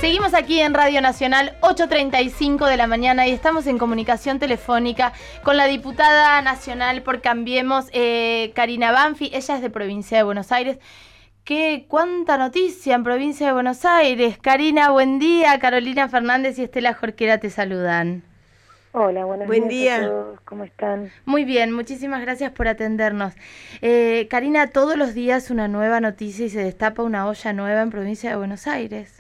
Seguimos aquí en Radio Nacional, 8:35 de la mañana, y estamos en comunicación telefónica con la diputada nacional por Cambiemos, Karina Banfi. Ella es de Provincia de Buenos Aires. ¡Cuánta noticia en Provincia de Buenos Aires! Karina, buen día. Carolina Fernández y Estela Jorquera te saludan. Hola, buenos días a todos. ¿Cómo están? Muy bien, muchísimas gracias por atendernos. Karina, todos los días una nueva noticia y se destapa una olla nueva en Provincia de Buenos Aires.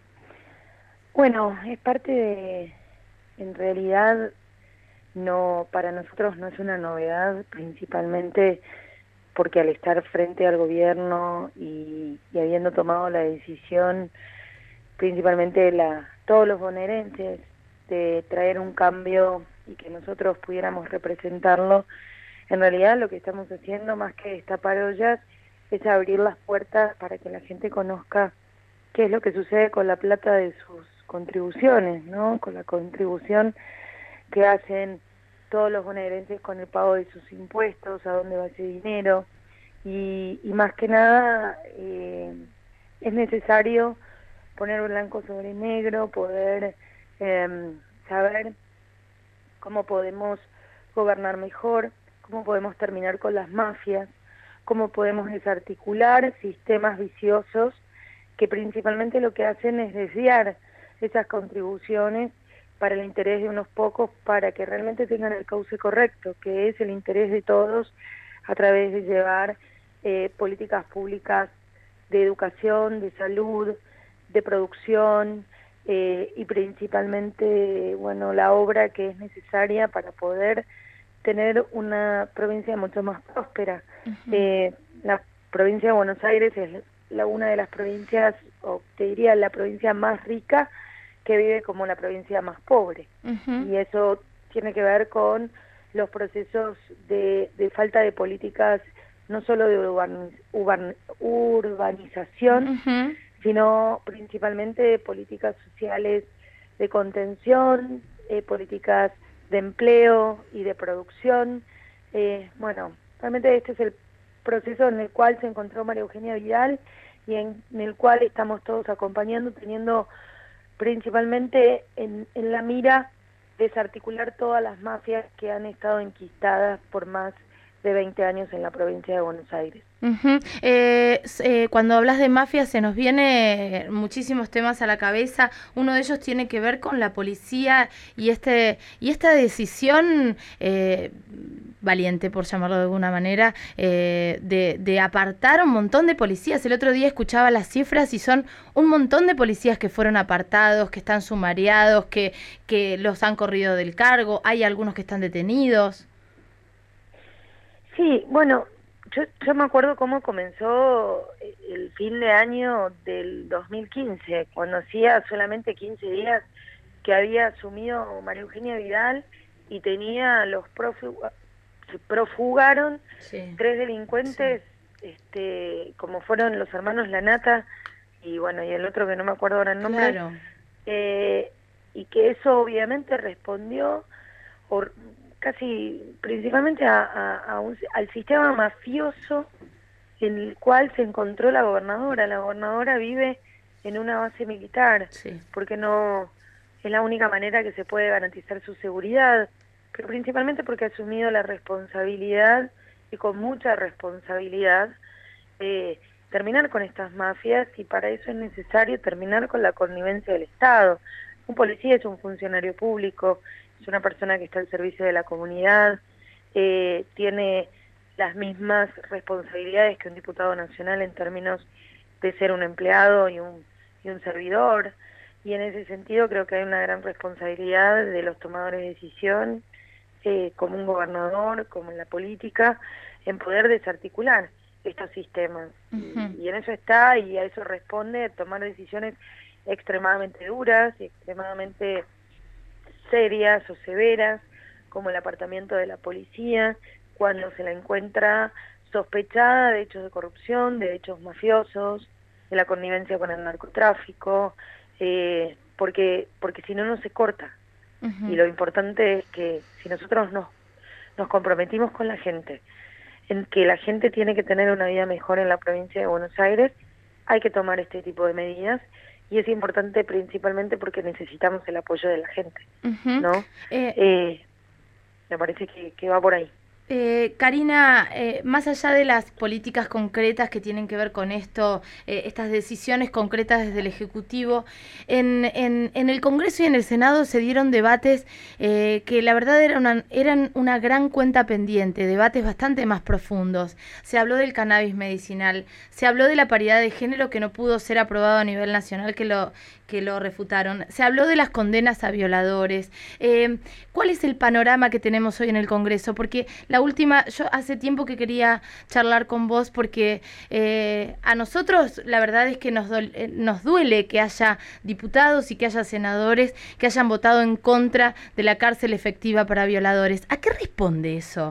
Bueno, es parte de, en realidad, no, para nosotros no es una novedad, principalmente porque al estar frente al gobierno y habiendo tomado la decisión, principalmente todos los bonaerenses, de traer un cambio y que nosotros pudiéramos representarlo, en realidad lo que estamos haciendo, más que destapar ollas, es abrir las puertas para que la gente conozca qué es lo que sucede con la plata de sus contribuciones, ¿no? Con la contribución que hacen todos los bonaerenses con el pago de sus impuestos, a dónde va ese dinero, y más que nada es necesario poner blanco sobre negro, poder saber cómo podemos gobernar mejor, cómo podemos terminar con las mafias, cómo podemos desarticular sistemas viciosos que principalmente lo que hacen es desviar esas contribuciones para el interés de unos pocos, para que realmente tengan el cauce correcto, que es el interés de todos, a través de llevar políticas públicas de educación, de salud, de producción, y principalmente, bueno, la obra que es necesaria para poder tener una provincia mucho más próspera. La provincia de Buenos Aires es una de las provincias, o te diría la provincia más rica, que vive como la provincia más pobre. Y eso tiene que ver con los procesos de falta de políticas, no solo de urbanización, sino principalmente de políticas sociales de contención, políticas de empleo y de producción. Bueno, realmente este es el proceso en el cual se encontró María Eugenia Vidal y en el cual estamos todos acompañando, teniendo principalmente en la mira desarticular todas las mafias que han estado enquistadas por más de 20 años en la provincia de Buenos Aires. Cuando hablas de mafia se nos vienen muchísimos temas a la cabeza. Uno de ellos tiene que ver con la policía y esta decisión valiente, por llamarlo de alguna manera, de apartar un montón de policías. El otro día escuchaba las cifras y son un montón de policías que fueron apartados, que están sumariados, que los han corrido del cargo. Hay algunos que están detenidos. Sí, bueno, yo me acuerdo cómo comenzó el fin de año del 2015, cuando hacía solamente 15 días que había asumido María Eugenia Vidal y tenía se profugaron 3 delincuentes, como fueron los hermanos Lanata y bueno, y el otro que no me acuerdo ahora el nombre, claro. Y que eso obviamente respondió casi principalmente al sistema mafioso en el cual se encontró la gobernadora. La gobernadora vive en una base militar, porque no es la única manera que se puede garantizar su seguridad, pero principalmente porque ha asumido la responsabilidad, y con mucha responsabilidad, terminar con estas mafias, y para eso es necesario terminar con la connivencia del Estado. Un policía es un funcionario público, es una persona que está al servicio de la comunidad, tiene las mismas responsabilidades que un diputado nacional en términos de ser un empleado y un servidor, y en ese sentido creo que hay una gran responsabilidad de los tomadores de decisión, como un gobernador, como en la política, en poder desarticular estos sistemas. Y en eso está, y a eso responde tomar decisiones extremadamente duras y extremadamente serias o severas, como el apartamiento de la policía cuando se la encuentra sospechada de hechos de corrupción, de hechos mafiosos, de la connivencia con el narcotráfico, porque si no, no se corta. Y lo importante es que si nosotros nos comprometimos con la gente, en que la gente tiene que tener una vida mejor en la provincia de Buenos Aires, hay que tomar este tipo de medidas, y es importante principalmente porque necesitamos el apoyo de la gente, Ujú. ¿no? Eh, Me parece que va por ahí. Karina, más allá de las políticas concretas que tienen que ver con esto, estas decisiones concretas desde el Ejecutivo, en el Congreso y en el Senado se dieron debates que la verdad eran una gran cuenta pendiente, debates bastante más profundos. Se habló del cannabis medicinal, se habló de la paridad de género que no pudo ser aprobado a nivel nacional, que lo refutaron, se habló de las condenas a violadores. ¿Cuál es el panorama que tenemos hoy en el Congreso? Porque la última, yo hace tiempo que quería charlar con vos porque a nosotros la verdad es que nos duele que haya diputados y que haya senadores que hayan votado en contra de la cárcel efectiva para violadores. ¿A qué responde eso?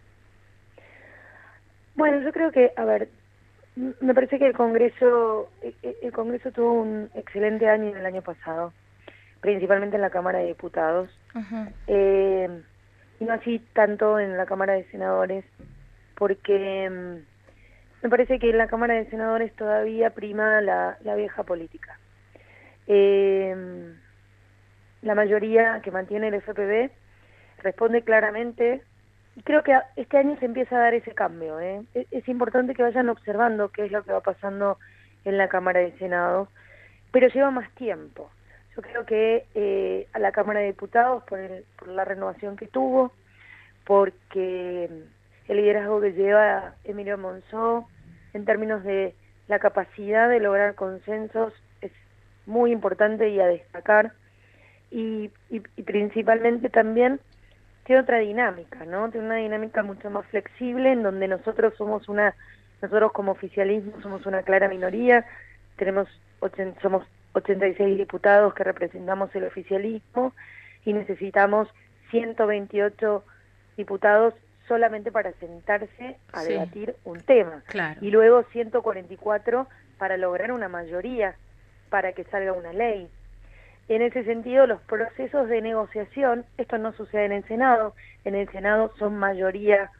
Bueno, yo creo que, a ver, me parece que el Congreso tuvo un excelente año el año pasado, principalmente en la Cámara de Diputados, Ajá. eh, y no así tanto en la Cámara de Senadores, porque me parece que en la Cámara de Senadores todavía prima la vieja política. Eh, la mayoría que mantiene el FPV responde claramente, y creo que este año se empieza a dar ese cambio. Es importante que vayan observando qué es lo que va pasando en la Cámara de Senado, pero lleva más tiempo. Yo creo que a la Cámara de Diputados, por la renovación que tuvo, porque el liderazgo que lleva Emilio Monzó, en términos de la capacidad de lograr consensos, es muy importante y a destacar, y principalmente también tiene otra dinámica, ¿no? Tiene una dinámica mucho más flexible en donde nosotros como oficialismo somos una clara minoría, somos 86 diputados que representamos el oficialismo y necesitamos 128 diputados solamente para sentarse a Sí, debatir un tema claro. y luego 144 para lograr una mayoría para que salga una ley. En ese sentido, los procesos de negociación, esto no sucede en el Senado son mayoría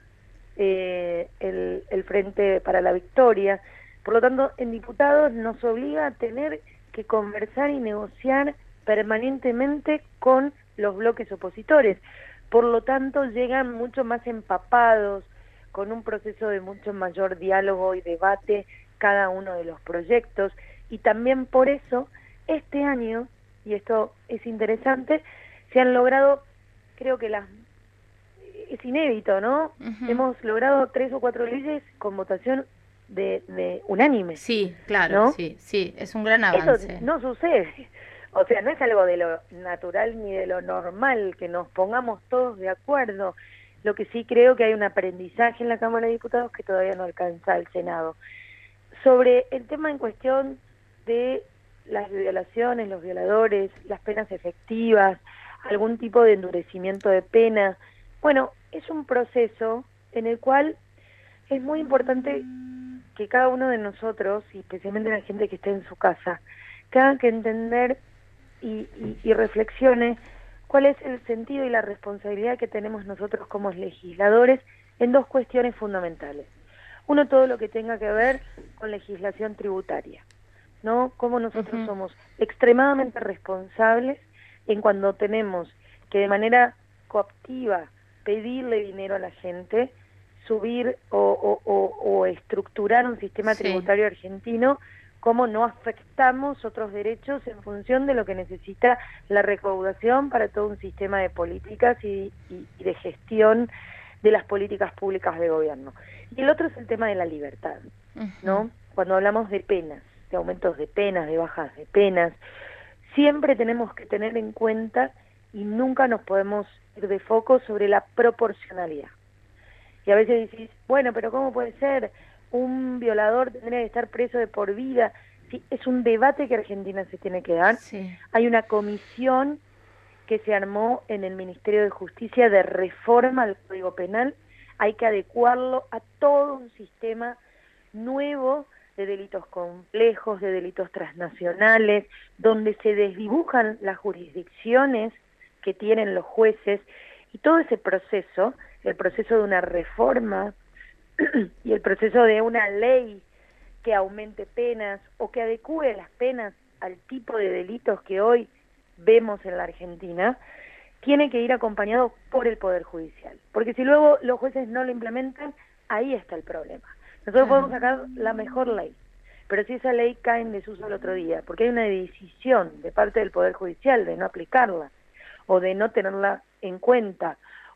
el Frente para la Victoria, por lo tanto, en diputados nos obliga a tener que conversar y negociar permanentemente con los bloques opositores, por lo tanto llegan mucho más empapados, con un proceso de mucho mayor diálogo y debate cada uno de los proyectos, y también por eso este año, y esto es interesante, se han logrado, creo que es inédito, ¿no? Ujú. Hemos logrado 3 o 4 leyes con votación de unánime, Sí, claro, ¿no? sí, sí, es un gran Eso avance. no sucede. O sea, no es algo de lo natural ni de lo normal que nos pongamos todos de acuerdo. Lo que sí creo que hay un aprendizaje en la Cámara de Diputados que todavía no alcanza al Senado. Sobre el tema en cuestión de las violaciones, los violadores, las penas efectivas, algún tipo de endurecimiento de pena, bueno, es un proceso en el cual es muy importante que cada uno de nosotros, y especialmente la gente que esté en su casa, tenga que entender y reflexione cuál es el sentido y la responsabilidad que tenemos nosotros como legisladores en dos cuestiones fundamentales. Uno, todo lo que tenga que ver con legislación tributaria, ¿no? Cómo nosotros Ujú. somos extremadamente responsables en cuando tenemos que de manera coactiva pedirle dinero a la gente, subir o estructurar un sistema Sí. tributario argentino, cómo no afectamos otros derechos en función de lo que necesita la recaudación para todo un sistema de políticas y de gestión de las políticas públicas de gobierno. Y el otro es el tema de la libertad, Ujú. ¿no? Cuando hablamos de penas, de aumentos de penas, de bajas de penas, siempre tenemos que tener en cuenta y nunca nos podemos ir de foco sobre la proporcionalidad. Y a veces decís, bueno, pero ¿cómo puede ser? Un violador tendría que estar preso de por vida. Sí, es un debate que Argentina se tiene que dar. Sí. Hay una comisión que se armó en el Ministerio de Justicia de reforma al Código Penal. Hay que adecuarlo a todo un sistema nuevo de delitos complejos, de delitos transnacionales, donde se desdibujan las jurisdicciones que tienen los jueces, y todo ese proceso, el proceso de una reforma y el proceso de una ley que aumente penas o que adecúe las penas al tipo de delitos que hoy vemos en la Argentina, tiene que ir acompañado por el Poder Judicial. Porque si luego los jueces no lo implementan, ahí está el problema. Nosotros podemos sacar la mejor ley, pero si esa ley cae en desuso el otro día, porque hay una decisión de parte del Poder Judicial de no aplicarla, o de no tenerla en cuenta,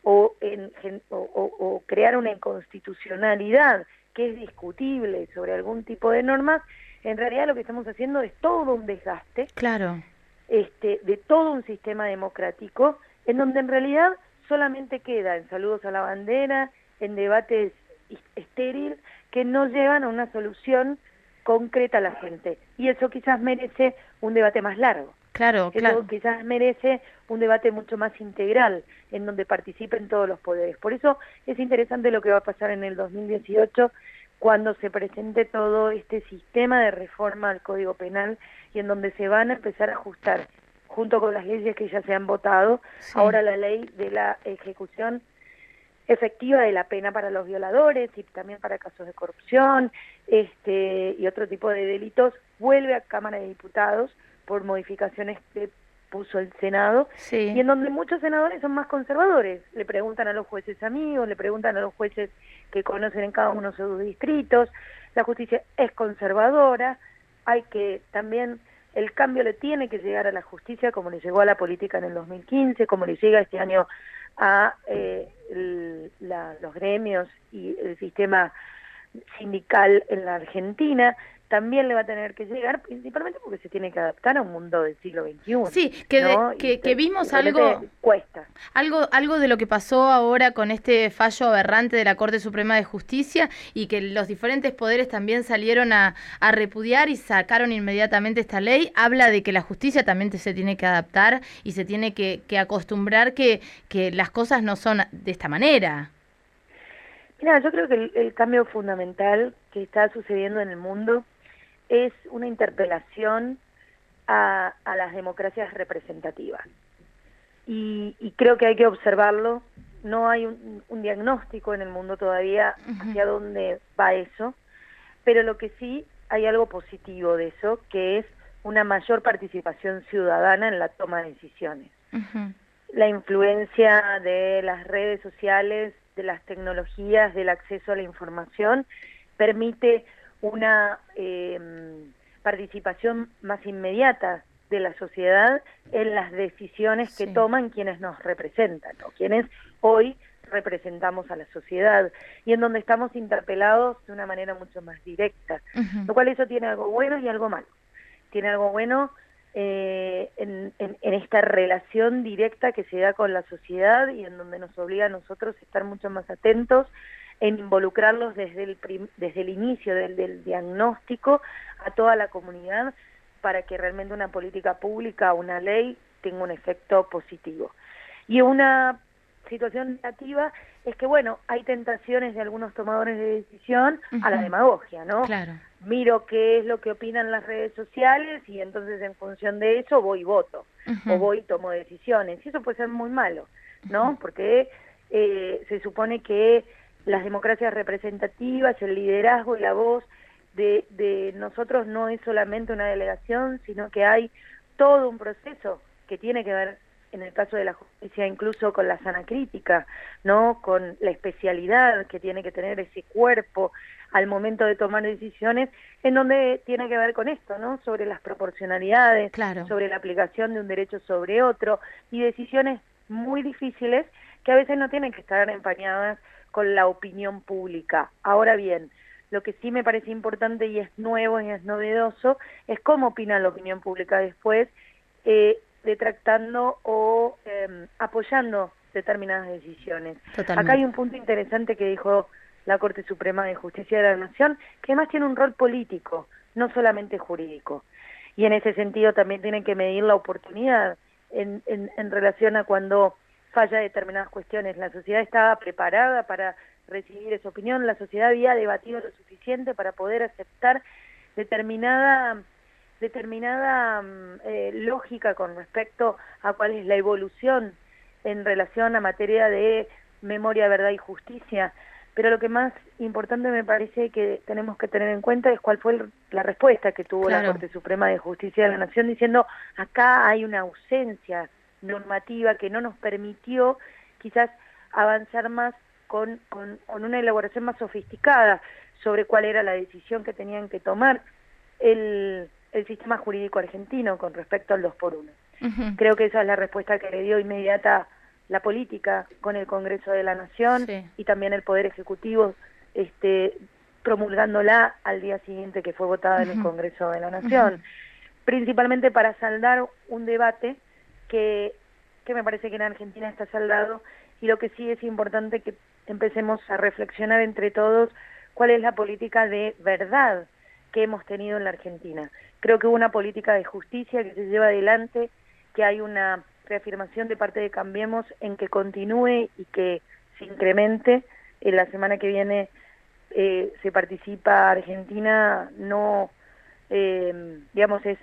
o crear una inconstitucionalidad que es discutible sobre algún tipo de normas, en realidad lo que estamos haciendo es todo un desgaste, Claro. de todo un sistema democrático, en donde en realidad solamente queda en saludos a la bandera, en debates estériles que no llevan a una solución concreta a la gente. Y eso quizás merece un debate más largo. Claro, claro. Eso quizás merece un debate mucho más integral, en donde participen todos los poderes. Por eso es interesante lo que va a pasar en el 2018, cuando se presente todo este sistema de reforma al Código Penal y en donde se van a empezar a ajustar, junto con las leyes que ya se han votado, ahora la ley de la ejecución efectiva de la pena para los violadores y también para casos de corrupción y otro tipo de delitos, vuelve a Cámara de Diputados por modificaciones que puso el Senado, y en donde muchos senadores son más conservadores, le preguntan a los jueces amigos, le preguntan a los jueces que conocen en cada uno de sus distritos, la justicia es conservadora, hay que también, el cambio le tiene que llegar a la justicia como le llegó a la política en el 2015, como le llega este año a los gremios y el sistema sindical en la Argentina. También le va a tener que llegar, principalmente porque se tiene que adaptar a un mundo del siglo XXI. Sí, ¿no? que vimos algo, cuesta. Algo de lo que pasó ahora con este fallo aberrante de la Corte Suprema de Justicia, y que los diferentes poderes también salieron a repudiar y sacaron inmediatamente esta ley, habla de que la justicia también se tiene que adaptar y se tiene que acostumbrar que las cosas no son de esta manera. Mira, yo creo que el cambio fundamental que está sucediendo en el mundo es una interpelación a las democracias representativas. Y creo que hay que observarlo. No hay un diagnóstico en el mundo todavía hacia dónde va eso, pero lo que sí hay algo positivo de eso, que es una mayor participación ciudadana en la toma de decisiones. La influencia de las redes sociales, de las tecnologías, del acceso a la información, permite una participación más inmediata de la sociedad en las decisiones que toman quienes nos representan, o quienes hoy representamos a la sociedad, y en donde estamos interpelados de una manera mucho más directa, lo cual eso tiene algo bueno y algo malo. Tiene algo bueno en esta relación directa que se da con la sociedad y en donde nos obliga a nosotros a estar mucho más atentos en involucrarlos desde el inicio del diagnóstico a toda la comunidad, para que realmente una política pública, una ley, tenga un efecto positivo. Y una situación negativa es que, bueno, hay tentaciones de algunos tomadores de decisión a la demagogia, ¿no? Claro. Miro qué es lo que opinan las redes sociales y entonces en función de eso voy y voto, o voy y tomo decisiones. Y eso puede ser muy malo, ¿no? Porque se supone que las democracias representativas, el liderazgo y la voz de nosotros no es solamente una delegación, sino que hay todo un proceso que tiene que ver, en el caso de la justicia, incluso con la sana crítica, ¿no? Con la especialidad que tiene que tener ese cuerpo al momento de tomar decisiones, en donde tiene que ver con esto, ¿no? Sobre las proporcionalidades, sobre la aplicación de un derecho sobre otro, y decisiones muy difíciles que a veces no tienen que estar empañadas con la opinión pública. Ahora bien, lo que sí me parece importante y es nuevo y es novedoso es cómo opina la opinión pública después, detractando o apoyando determinadas decisiones. Totalmente. Acá hay un punto interesante que dijo la Corte Suprema de Justicia de la Nación, que además tiene un rol político, no solamente jurídico. Y en ese sentido también tienen que medir la oportunidad en relación a cuando falla determinadas cuestiones. La sociedad estaba preparada para recibir esa opinión, la sociedad había debatido lo suficiente para poder aceptar determinada lógica con respecto a cuál es la evolución en relación a materia de memoria, verdad y justicia. pero lo que más importante me parece que tenemos que tener en cuenta es cuál fue la respuesta que tuvo la Corte Suprema de Justicia de la Nación, diciendo acá hay una ausencia normativa que no nos permitió quizás avanzar más con una elaboración más sofisticada sobre cuál era la decisión que tenían que tomar el sistema jurídico argentino con respecto al 2x1. Uh-huh. Creo que esa es la respuesta que le dio inmediata la política con el Congreso de la Nación, sí, y también el Poder Ejecutivo promulgándola al día siguiente que fue votada, uh-huh, en el Congreso de la Nación, uh-huh, principalmente para saldar un debate que me parece que en Argentina está saldado, y lo que sí es importante que empecemos a reflexionar entre todos cuál es la política de verdad que hemos tenido en la Argentina. Creo que hubo una política de justicia que se lleva adelante, que hay una reafirmación de parte de Cambiemos en que continúe y que se incremente. En la semana que viene se participa Argentina, no, digamos, es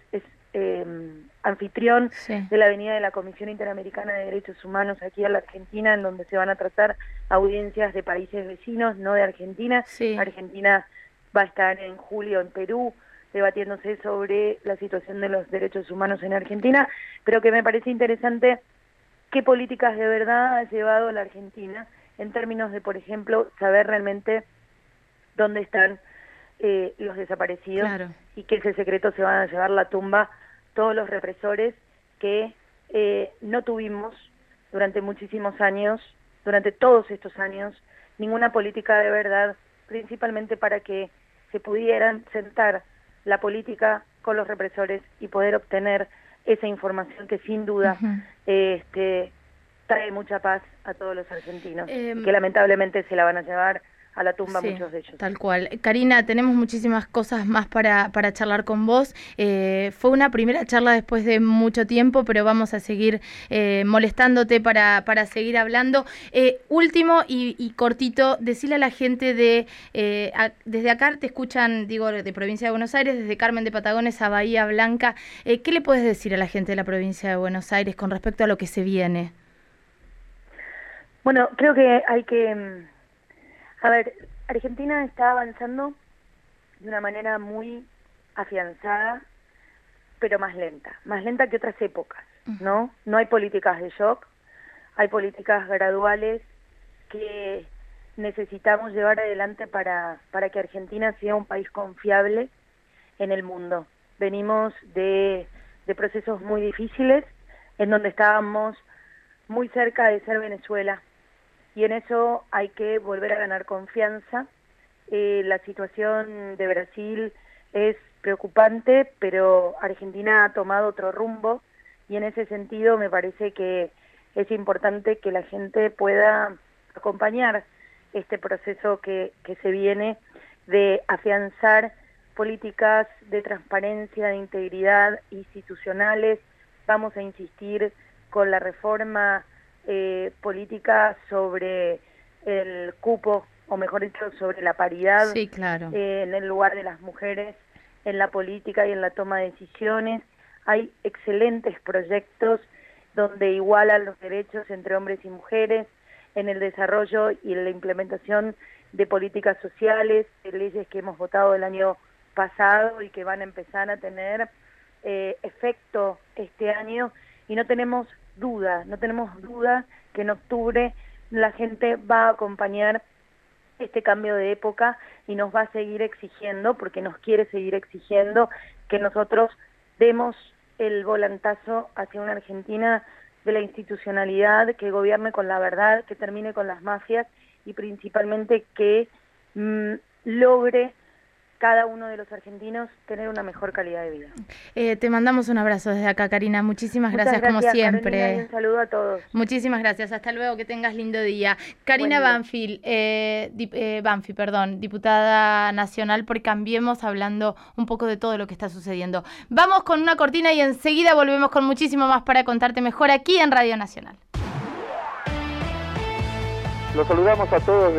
anfitrión, sí, de la venida de la Comisión Interamericana de Derechos Humanos aquí a la Argentina, en donde se van a tratar audiencias de países vecinos, no de Argentina. Sí. Argentina va a estar en julio en Perú debatiéndose sobre la situación de los derechos humanos en Argentina, pero que me parece interesante qué políticas de verdad ha llevado la Argentina en términos de, por ejemplo, saber realmente dónde están los desaparecidos, claro, y que ese secreto se van a llevar la tumba todos los represores que no tuvimos durante muchísimos años, durante todos estos años, ninguna política de verdad, principalmente para que se pudieran sentar la política con los represores y poder obtener esa información que sin duda, uh-huh, trae mucha paz a todos los argentinos, que lamentablemente se la van a llevar a la tumba, sí, muchos de ellos. Tal cual. Karina, tenemos muchísimas cosas más para charlar con vos. Fue una primera charla después de mucho tiempo, pero vamos a seguir molestándote para seguir hablando. Último y cortito, decirle a la gente desde acá te escuchan, digo, de Provincia de Buenos Aires, desde Carmen de Patagones a Bahía Blanca. ¿Qué le puedes decir a la gente de la Provincia de Buenos Aires con respecto a lo que se viene? Bueno, creo que hay que... A ver, Argentina está avanzando de una manera muy afianzada, pero más lenta que otras épocas, ¿no? No hay políticas de shock, hay políticas graduales que necesitamos llevar adelante para que Argentina sea un país confiable en el mundo. Venimos de procesos muy difíciles, en donde estábamos muy cerca de ser Venezuela, y en eso hay que volver a ganar confianza. La situación de Brasil es preocupante, pero Argentina ha tomado otro rumbo, y en ese sentido me parece que es importante que la gente pueda acompañar este proceso que se viene de afianzar políticas de transparencia, de integridad institucionales. Vamos a insistir con la reforma política sobre el cupo, o mejor dicho, sobre la paridad, sí, claro, en el lugar de las mujeres en la política y en la toma de decisiones. Hay excelentes proyectos donde igualan los derechos entre hombres y mujeres en el desarrollo y en la implementación de políticas sociales, de leyes que hemos votado el año pasado y que van a empezar a tener efecto este año, y no tenemos duda que en octubre la gente va a acompañar este cambio de época y nos va a seguir exigiendo, porque nos quiere seguir exigiendo, que nosotros demos el volantazo hacia una Argentina de la institucionalidad, que gobierne con la verdad, que termine con las mafias y principalmente que logre cada uno de los argentinos tener una mejor calidad de vida. Te mandamos un abrazo desde acá, Karina. Muchas gracias como siempre. Carolina, y un saludo a todos. Muchísimas gracias. Hasta luego, que tengas lindo día. Karina Banfield, diputada nacional por Cambiemos, hablando un poco de todo lo que está sucediendo. Vamos con una cortina y enseguida volvemos con muchísimo más para contarte mejor aquí en Radio Nacional. Los saludamos a todos.